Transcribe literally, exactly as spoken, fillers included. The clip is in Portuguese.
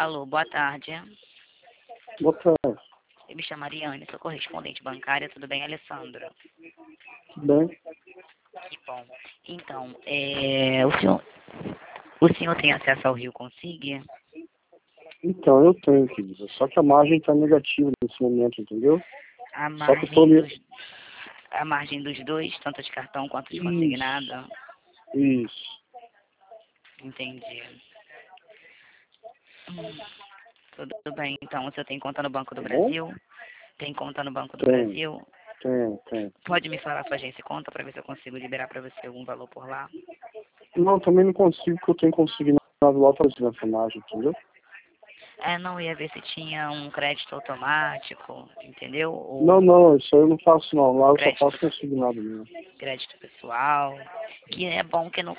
Alô, boa tarde. Boa tarde. Eu me chamo Mariane, sou correspondente bancária. Tudo bem, Alessandro? Tudo bem? Que bom. Então, é, o, senhor, o senhor tem acesso ao Rio Consigue? Então, eu tenho, querida. Só que a margem está negativa nesse momento, entendeu? A Só que eu tô margem, me... dos, a margem dos dois, tanto de cartão quanto de Isso. consignado? Isso. Entendi. Hum, tudo bem. Então, você tem conta no Banco do Tá bom? Brasil? Tem conta no Banco do Tem, Brasil? tem, tem. Pode me falar sua agência e conta para ver se eu consigo liberar para você algum valor por lá? Não, também não consigo, porque eu tenho consignado lá para essa margem, entendeu? É, não, ia ver se tinha um crédito automático, entendeu? Ou Não, não, isso aí eu não faço não. Lá eu só crédito, faço consignado mesmo. crédito pessoal, que é bom que não